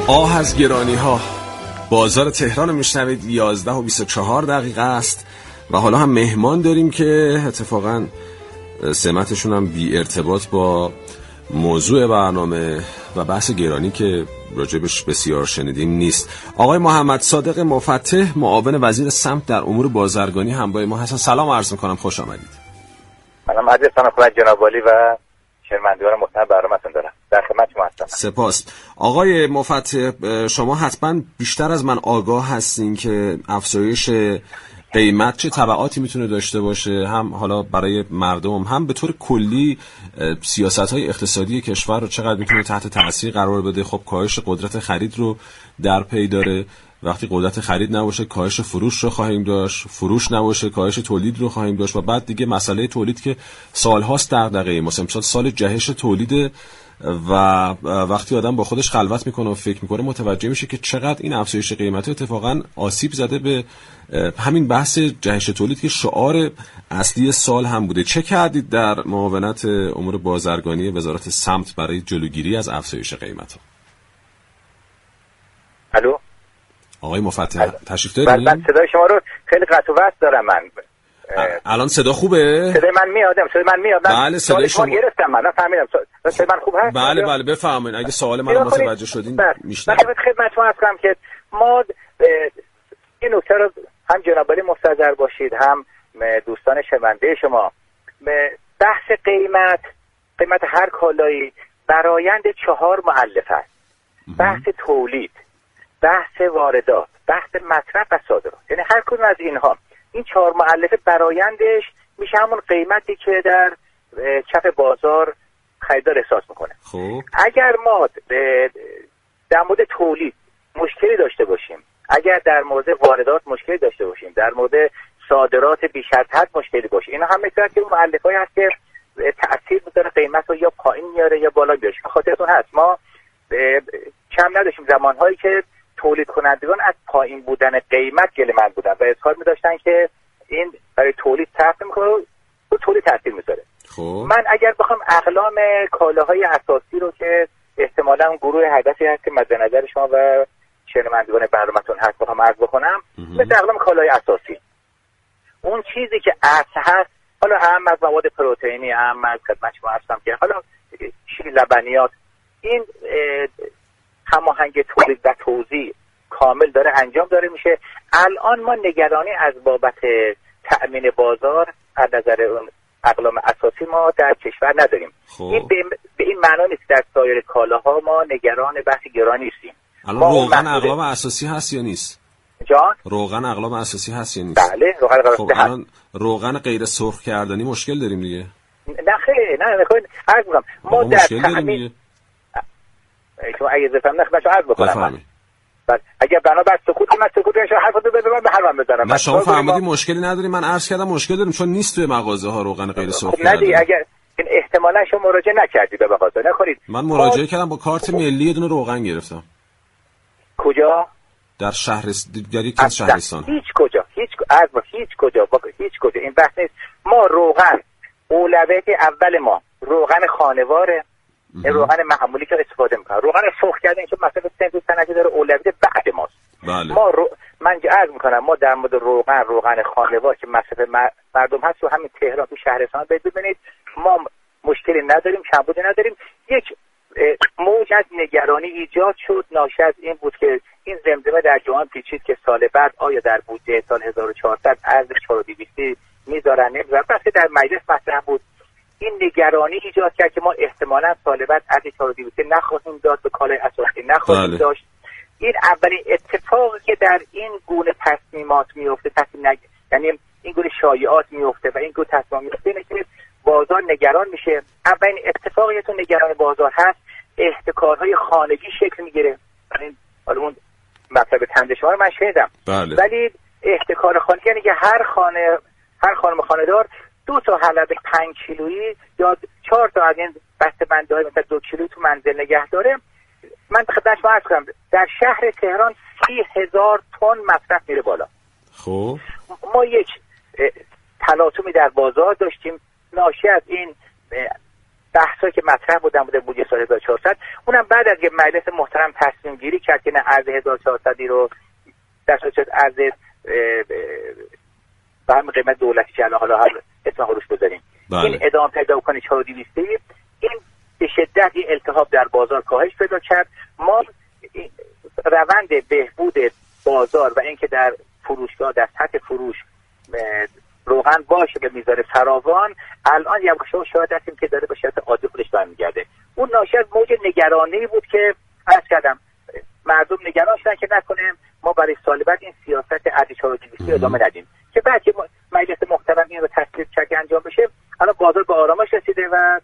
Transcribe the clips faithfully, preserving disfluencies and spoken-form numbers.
آه از گرانی ها. بازار تهران میشنوید. یازده و بیست و چهار دقیقه است و حالا هم مهمان داریم که اتفاقا سمتشون هم بی ارتباط با موضوع برنامه و بحث گرانی که راجبش بسیار شنیدیم نیست. آقای محمد صادق مفتح، معاون وزیر سمت در امور بازرگانی همراه ما هستن. سلام عرض میکنم، خوش آمدید. سلام عزیز خدمت جناب عالی و شنوندگان محترم برنامه‌تون دارم. در خدمت شما هستم. سپاس. آقای مفتح، شما حتما بیشتر از من آگاه هستین که افزایش قیمت چه تبعاتی میتونه داشته باشه، هم حالا برای مردم، هم به طور کلی سیاست‌های اقتصادی کشور رو چقدر میتونه تحت تاثیر قرار بده. خب کاهش قدرت خرید رو در پی داره. وقتی قدرت خرید نباشه کاهش فروش رو خواهیم داشت، فروش نباشه کاهش تولید رو خواهیم داشت و بعد دیگه مسئله تولید که سال‌هاست دغدغه ما. امسال سال جهش تولید و وقتی آدم با خودش خلوت میکنه و فکر میکنه متوجه میشه که چقدر این افزایش قیمت اتفاقا آسیب زده به همین بحث جهش تولید که شعار اصلی سال هم بوده. چه کردید در معاونت امور بازرگانی وزارت سمت برای جلوگیری از افزایش قیمت ها؟ الو آقای مفتح تشریف دارید؟ من صدای شما رو خیلی قطع و وصل دارم. من الان صدا خوبه؟ صدای من میاد؟ صدای من میاد؟ بله صدای شما گرفتم. من فهمیدم صدای من خوب هست. بله بله بفرمایید. اگه سوال من متوجه شدین میشنم. من خدمت شما هستم که ما این نکته رو هم جناب عالی مستحضر باشید، هم دوستان شنونده شما. بحث قیمت قیمت هر کالایی برآیند چهار مؤلفه است. بحث تولید، بحث واردات، بحث مصرف و صادرات. یعنی هر کدوم از اینها، این چهار مؤلفه برآیندش میشه همون قیمتی که در کف بازار خریدار احساس میکنه. خوب. اگر ما در مورد تولید مشکلی داشته باشیم، اگر در مورد واردات مشکلی داشته باشیم، در مورد صادرات بیش از حد مشکلی باشه، اینا هم میتونه که اون مؤلفه‌ای هست که تأثیر میذاره قیمت رو یا پایین میاره یا بالا میاره. خاطرتون هست ما کم نداشتیم زمانهایی که تولید کنندگان از پایین بودن قیمت گله‌مند بودن و اظهار می‌داشتن که این برای تولید تاثیر می‌کنه و تولید تاثیر می‌ذاره. من اگر بخوام اقلام کالاهای اساسی رو که احتمالاً گروه هدفی هست که مد نظر شما و شنوندگان برنامه‌تون هست بخوام عرض بکنم، مثل اقلام کالاهای اساسی، اون چیزی که اصل هست، حالا اهم از مواد پروتئینی، اهم از خدمت شما هستم که حالا شیر، لبنیات، این هماهنگ تولید و توزیع کامل داره انجام داره میشه. الان ما نگرانی از بابت تأمین بازار از نظر اون اقلام اساسی ما در کشور نداریم. این به این معنا نیست در سایر کالاها ما نگران بحث گرانی نیستیم. الان روغن اقلام اساسی هست یا نیست؟ جان؟ روغن اقلام اساسی هست یا نیست؟ بله روغن اقلام اساسی خب الان روغن غیر سرخ کردنی مشکل داریم دیگه. نه خیلی نه نکنید عرض می‌کنم ما در تأمین شما اگه زفتم نخ بچه عرض بکنم. بعد اگه بنا بر سکوت من سکوت نشه حرفو بده من به حرفم بزنم. نه شما فهمیدی مشکلی نداریم. من عرض کردم مشکل داریم چون نیست توی مغازه ها روغن غیر سرخ کردنی. نه دیگه اگر این احتمالاً شما مراجعه نکردید به مغازه نخورید. من مراجعه ما... کردم با کارت ملی یه دونه روغن گرفتم. کجا؟ در شهر در یک از شهرستان. هیچ کجا هیچ از هیچ کجا با... هیچ کجا این بحث نیست. ما روغن اولویت اول ما روغن خانواره، این روغن معمولی که استفاده میکنه. روغن سرخ کردن که مثلا سنت سنتی داره اولویت بعد ماست. بله. ما رو... من عرض میکنم ما در مورد روغن روغن خانوار که مصرف مردم هست و همین تهران تو شهرستان ببینید ما مشکلی نداریم، کمبودی نداریم. یک موج از نگرانی ایجاد شد ناشی از این بود که این زمزمه در جهان پیچید که سال بعد آیا در بودجه سال هزار و چهارصد ارز چهار و دویست میذارن نمیذارن. بس در مجلس مطرح بود. این نگرانی ایجاد کرد که ما احتمالاً سال بعد ارز چهار و دویست نخواهیم داد به کالای اساسی نخواهیم بله. داشت. این اولین اتفاقی که در این گونه تصمیمات میفته، تصمیم نگ... یعنی این گونه شایعات میفته و این گونه تصمیم میفته اینه که بازار نگران میشه. اولین اتفاقی که نگران بازار هست احتکارهای خانگی شکل میگیره. یعنی حالا اون مطلب تنده شما رو من شنیدم بله. ولی احتکار خانگی یعنی که هر خانه هر خانم خانه‌دار دو تا حلبه پنج کیلویی یا چهار تا از این بسته‌بندی‌های مثلا دو کیلویی تو منزل نگه داره. من خدمت شما عرض کنم در شهر تهران سی هزار تن مصرف میره بالا. خب ما یک تلاطمی در بازار داشتیم ناشی از این بحثایی که مطرح بودن بوده بودجه سال هزار و چهارصد. اونم بعد از یه مجلس محترم تصمیم گیری کرد که نه ارز هزار و چهارصدی رو در صورت ارز به هم قیمت دولتی که الان حالا اسم روش بذاریم بله. این ادامه پیدا کنه چهار و دویست این به شدت این التهاب در بازار کاهش پیدا کرد. ما روند بهبود بازار و اینکه در فروشگاه در سطح فروش روغن باشه به میزان فراوان الان یواش یواش شاهد هستیم که داره به صورت عادی خودش برمیگرده. اون ناشی از موج نگرانی بود که عرض کردم مردم نگران شدن که نکنه ما برای سال بعد این سیاست ارز چهار و دویست ادامه ندیم که بعد که مجلس محترم این رو تصویب کرد انجام بشه الان بازار به آرامش رسیده و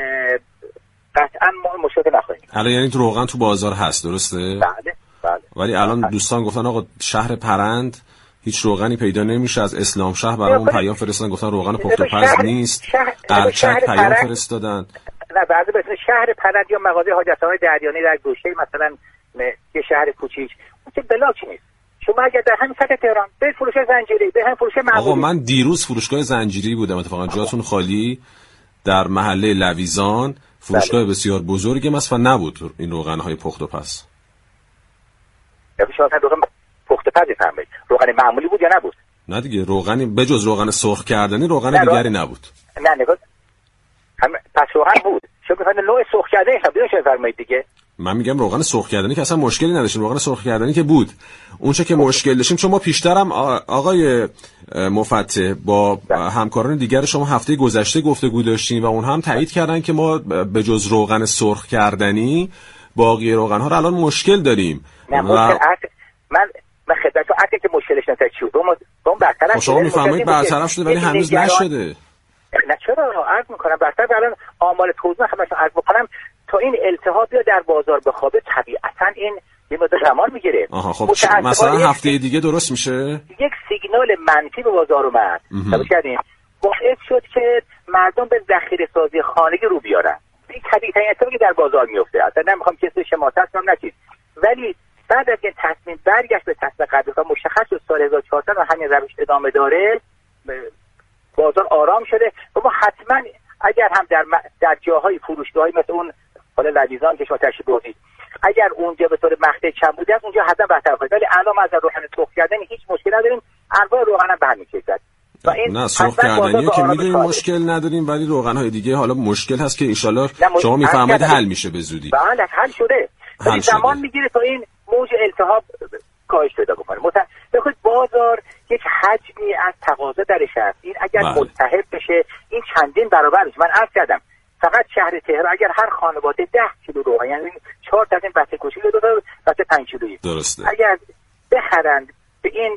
قطعا ما مشکل نخواهیم. الان یعنی روغن تو بازار هست درسته؟ بله بله. ولی الان دوستان گفتن آقا شهر پرند هیچ روغنی پیدا نمیشه. از اسلام شهر برامون پیام فرستادن گفتن روغن پخت و پز نیست. قرچک پیام فرستادن. نه بعضی مثلا شهر پرند یا مغازه حاجت‌آقای دریانی در گوشه مثلا یه شهر کوچیک اون که بلاک نیست. شما اگر در همین سطح تهران به فروشگاه زنجیری به هم فروشگاه معمولی. آقا من دیروز فروشگاه زنجیری بودم اتفاقا جاتون خالی در محله لویزان فروشگاه بله. بسیار بزرگی است و نبود این روغن‌های پخت و پز. یا شما روغن پخت و پز فهمید روغن معمولی بود یا نبود؟ نه دیگه روغنی بجز روغن سرخ کردنی روغن نه دیگری نبود. نه نگاه هم پس روغن بود. شما می‌خواید نوع سرخ کردنی حساب بشه فرمایید دیگه. من میگم روغن سرخ کردنی که اصلا مشکلی نداشتیم روغن سرخ کردنی که بود. اون چه که مشکل داشتیم چون ما پیشترم آقای مفتح با همکاران دیگر شما هفته گذشته گفتگو داشتیم و اون هم تایید کردن که ما به جز روغن سرخ کردنی باقی روغن ها رو الان مشکل داریم. نه و... من من خدمتتون عکسی که مشکلش نشه چی بود اون برطرف شما میفهمید برطرف شده ولی هنوز نشده. نه چرا عرض میکنم برطرف الان آمار توزیع خدمتتون عرض میکنم تا این التهاب یا در بازار بخوابه طبیعتا این یه مدت زمان میگیره. آها خب مثلا هفته دیگه درست میشه یک سیگنال منفی به بازار اومد توجه کردین باعث شد که مردم به ذخیره سازی خانگی رو بیارن. این طبیعی ترین اتفاقی در بازار میفته. اصلا نمیخوام کسی شماتت کنم نچید ولی بعد از این تصمیم برگشت به تصمیم قبلی و مشخص شد سال هزار و چهارصد و همین روش ادامه داره بازار آرام شده و ما حتما اگر هم در م... در جاهای فروشگاهی مثل اون حالا لویزان که شما تشریف بردید اگر اونجا به طور مقطع کم بوده است اونجا حتما بهتر خواهد ولی الان از روغن سرخ کردنی هیچ مشکلی نداریم انواع روغن هم برمی‌کشد. نه سرخ کردنی که میدونیم مشکل نداریم ولی روغن‌های دیگه حالا مشکل هست که ان شاءالله شما میفهمید حل میشه به زودی. بله حل شده. ولی زمان میگیره تا این موج التهاب کاهش پیدا بکنه. مثلا بخواید بازار یک حجمی از تقاضا درش هست. این اگر بله. ملتهب بشه این چندین برابر میشه. من عرض کردم فقط شهر تهران اگر هر خانواده ده کیلو روغن یعنی چهار تا از این بسته کوچولو دو تا بسته پنج کیلویی درسته اگر بخرند به این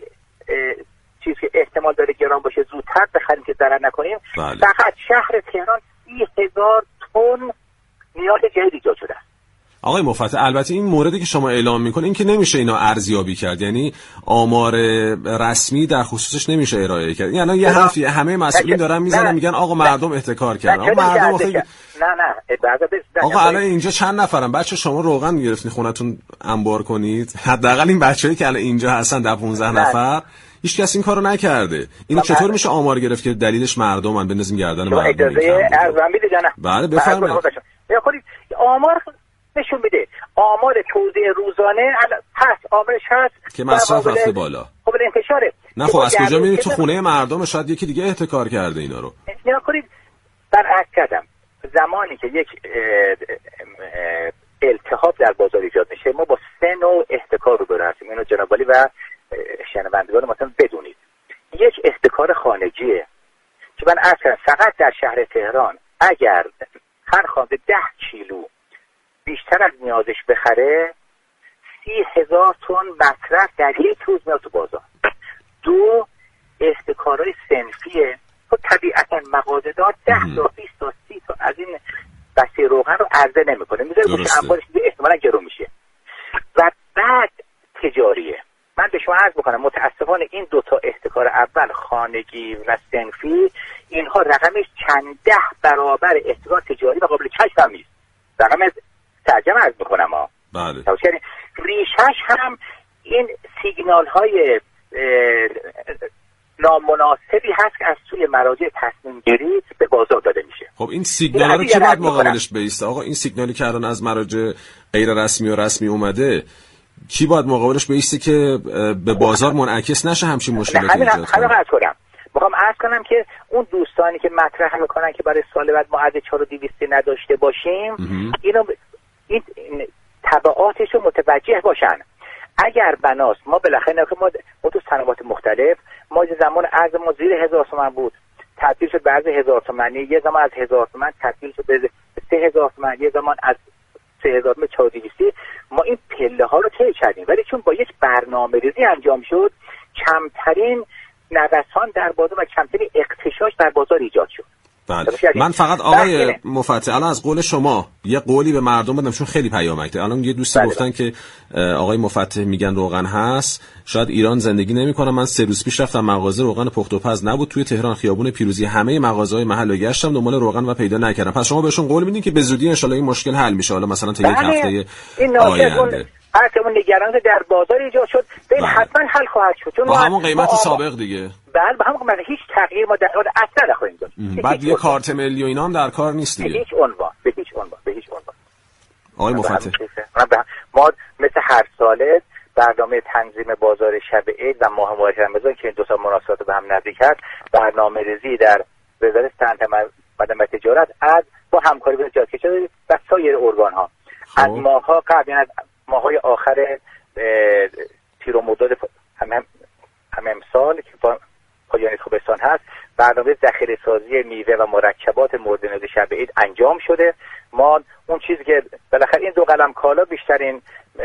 چیزی که احتمال داره گران باشه زودتر بخریم که ضرر نکنیم بله. فقط شهر تهران سی هزار تن نیاز جدید ایجاد شده. آقای مفتح البته این موردی که شما اعلام میکنه این که نمیشه اینا ارزیابی کرد یعنی آمار رسمی در خصوصش نمیشه ارائه کرد. یعنی یه حرفی همه مسئولین دارن میزنن میگن آقا مردم احتکار کردن. آقا مردم آخه نه نه آقا الان اینجا چند نفرن بچه شما روغن میگرفتین خونتون انبار کنید حداقل این بچه‌ای که الان اینجا هستن در پانزده نفر هیچ کس این کارو نکرده. اینو چطور میشه آمار گرفت که دلیلش مردمن بندازیم گردن مردم؟ اجازه ارزم میده جناب. بله بفرمایید. یا خودید آمار نشون میده آمار توزیع روزانه هست آمارش هست که مصرف رفته بالا قابل انتشاره. نه خب از کجا میبینید تو خونه مردم شاید یکی دیگه احتکار کرده اینا رو. نیا کنید برعکس کردم زمانی که یک التهاب در بازار ایجاد میشه ما با سه نوع احتکار رو برسیم. اینو جناب عالی و شنوندگان مثلا بدونید. یک احتکار خانگیه که من عرض کردم فقط در شهر تهران اگر هر خانواده ده کیلو بیشتر از نیازش بخره سی هزار تن مصرف در یک روز میاد تو بازار. دو احتکارهای صنفیه خب طبیعتا مغازه‌دار ده تا بیست تا سی تا از این بسته روغن رو عرضه نمیکنه میذاره باشه انبارش دیگه احتمالاً گرون میشه. و بعد تجاریه. من به شما عرض بکنم متاسفانه این دوتا احتکار اول خانگی و صنفی اینها رقمش چند ده برابر احتکار تجاری و قابل کشف هم نیست. رقم ترجمه عرض میکنم ها. بله. ریشش هم این سیگنال های نامناسبی هست که از سوی مراجع تصمیم گیری به بازار داده میشه. خب این این سیگنال رو کی باید مقابلش بیسته؟ آقا این سیگنالی که الان از مراجع غیر رسمی و رسمی اومده کی باید مقابلش بیسته که به بازار منعکس نشه همچین مشکلاتی ایجاد کنه؟ همین کنم میخوام عرض کنم که اون دوستانی که مطرح میکنن که برای سال بعد ما عدد چهار و دویست نداشته باشیم اینو این تبعاتش رو متوجه باشن. اگر بناست ما بالاخره ما ما تو صنعات مختلف ما زمان ارز ما زیر هزار تومان بود تبدیل شد به ارز هزار تومانی، یه زمان از هزار تومان تبدیل شد به سه هزار تومان، یه زمان از سه هزار به چهار و دویست. ما این پله ها رو طی کردیم ولی چون با یک برنامه‌ریزی انجام شد کمترین نوسان در بازار و کمترین اغتشاش در بازار ایجاد شد. بله. من فقط آقای مفتح الان از قول شما یه قولی به مردم بدم چون خیلی پیامک داره. الان یه دوستی بله گفتن که آقای مفتح میگن روغن هست، شاید ایران زندگی نمی‌کنه. من سه روز پیش رفتم مغازه روغن پخت و پز نبود توی تهران خیابون پیروزی، همه مغازه‌های محل رو گشتم دنبال روغن و پیدا نکردم. پس شما بهشون قول میدین که به زودی ان شاءالله این مشکل حل میشه، حالا مثلا تا یک هفته آینده هر که اون نگران در بازار ایجاد شد ببین حتما حل خواهد شد چون با همون قیمت سابق دیگه. بله با همون قیمت هیچ تغییر ما در حال اصلا نخواهیم داشت. بعد یه کارت ملی و اینا هم در کار نیست دیگه. به هیچ عنوان به هیچ عنوان به هیچ عنوان. آقای مفتح ما مثل هر ساله برنامه تنظیم بازار شب عید و ماه مبارک رمضان که این دو تا مناسبات به هم نزدیک است برنامه‌ریزی در وزارت صنعت و تجارت از با همکاری با وزارت کشور و سایر ارگان‌ها از ماه‌ها قبل یعنی ماهای آخر تیر و مرداد هم, هم امسال که با پایان تابستان هست برنامه ذخیره سازی میوه و مرکبات مورد نیاز شب عید انجام شده. ما اون چیزی که بالاخره این دو قلم کالا بیشترین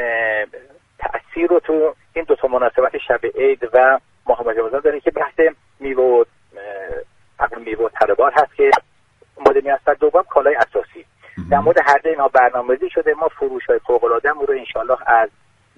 تأثیر رو تو این دو تا مناسبت شب عید و ماه رمضان داره که بحث میوه و عقل میوه و طلبات هست که مورد نیاز و دوم کالای اساسی. در مورد هر دو اینها برنامه‌ریزی شده. ما فروش‌های فوق‌العاده‌مون رو انشالله از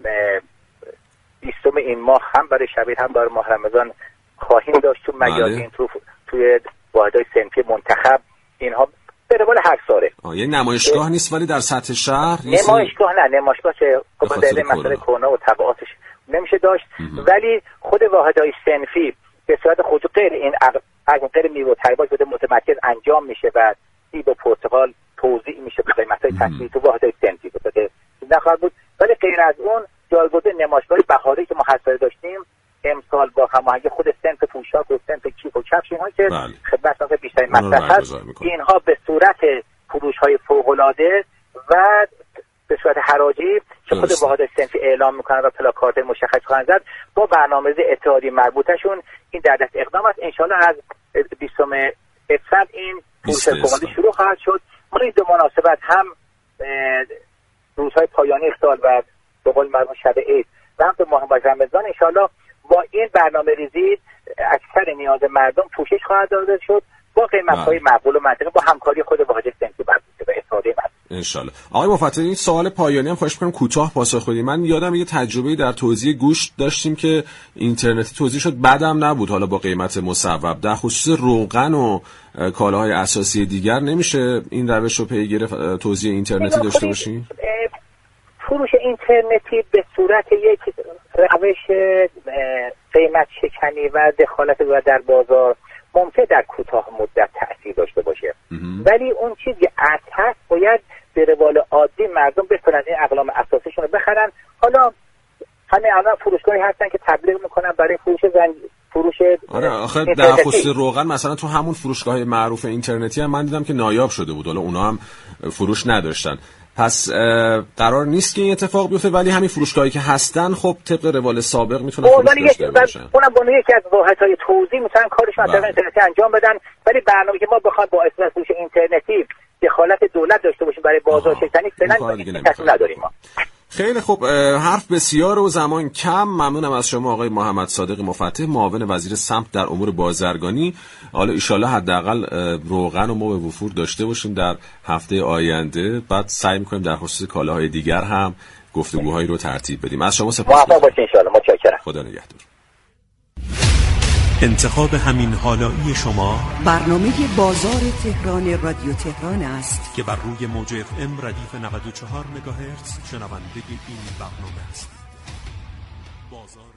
بیستم این ماه هم برای شب عید هم برای ماه رمضان خواهیم داشت تو میادین تو توی واحدهای صنفی منتخب اینها به روال هر ساله. یه نمایشگاه نیست ولی در سطح شهر نمایشگاه نه نمایشگاه چه خب در مسئله کرونا و تبعاتش نمیشه داشت امه. ولی خود واحدهای صنفی به صورت خود غیر این عقل غیر میوه و طلبات بده متمرکز انجام میشه و سیب و پرتقال توزیع میشه به قیمت‌های تخفیفی تو واحدهای صنفی بده نخواهد بود. ولی غیر از اون جایگزین نمایشگاه بهاری که محصل داشتیم امسال با هماهنگی خود صنف پوشاک و صنف کیف و کفش اینها که خدمت بیشتر مصرف هست اینها به صورت فروش‌های فوق‌العاده و به صورت حراجی که خود واحد صنفی اعلام میکنن و پلاکارد مشخص خواهند زد با برنامه‌ریزی اتحادی مربوطه‌شون این در دست اقدام است. انشالله از بیستم اسفند این فروش فوق‌العاده شروع خواهد شد. ما این دو مناسبت هم روزهای پایانی سال و به قول معروف شب عید و هم تو ماه رمضان انشالله با این برنامه‌ریزی اکثر نیاز مردم پوشش خواهد داده شد با قیمت‌های معقول و منطقی با همکاری خود واحد صنفی مربوطه و اتحادیه مربوطه. ان شاءالله. آقای مفتح این سوال پایانی هم خواهش می‌کنم کوتاه پاسخ بدید. من یادم یه تجربه در توزیع گوشت داشتیم که اینترنتی توزیع شد بعدم نبود حالا با قیمت مصوب. در خصوص روغن و کالاهای اساسی دیگر نمیشه این روش رو پیگیر توزیع اینترنتی داشته باشیم؟ فروش اینترنتی به صورت یک روش قیمت شکنی و دخالت در بازار ممکن در کوتاه مدت تأثیر داشته باشه امه. ولی اون چیزی اساس باید به روال عادی مردم بتونن این اقلام اساسیشون رو بخرن. حالا همه الان فروشگاهی هستن که تبلیغ میکنن برای فروش زنگ فروش آره آخه در خصوص روغن مثلا تو همون فروشگاه معروف اینترنتی هم من دیدم که نایاب شده بود، حالا اونا هم فروش نداشتن. پس قرار نیست که این اتفاق بیفته ولی همین فروشگاهی که هستن خب طبق روال سابق میتونن فروش داشته باشن. اونم با یکی از واحدهای توزیع میتونن کارشون از اینترنتی انجام بدن ولی برنامه‌ای که ما بخوایم با اساس فروش اینترنتی دخالت دولت داشته باشیم برای بازار شکنی فعلا تصمیم نداریم ما. خیلی خوب، حرف بسیار و زمان کم. ممنونم از شما آقای محمد صادق مفتح معاون وزیر سمت در امور بازرگانی. حالا ان شاءالله حداقل روغن رو ما به وفور داشته باشیم در هفته آینده، بعد سعی می‌کنیم در خصوص کالاهای دیگر هم گفتگوهایی رو ترتیب بدیم. از شما سپاسگزارم. موفق باشید ان شاءالله. متشکرم. خدا نگهدار. انتخاب همین حالایی شما برنامه بازار تهران رادیو تهران است که بر روی موج اف ام ردیف نود و چهار مگاهرتز شنونده این برنامه است. بازار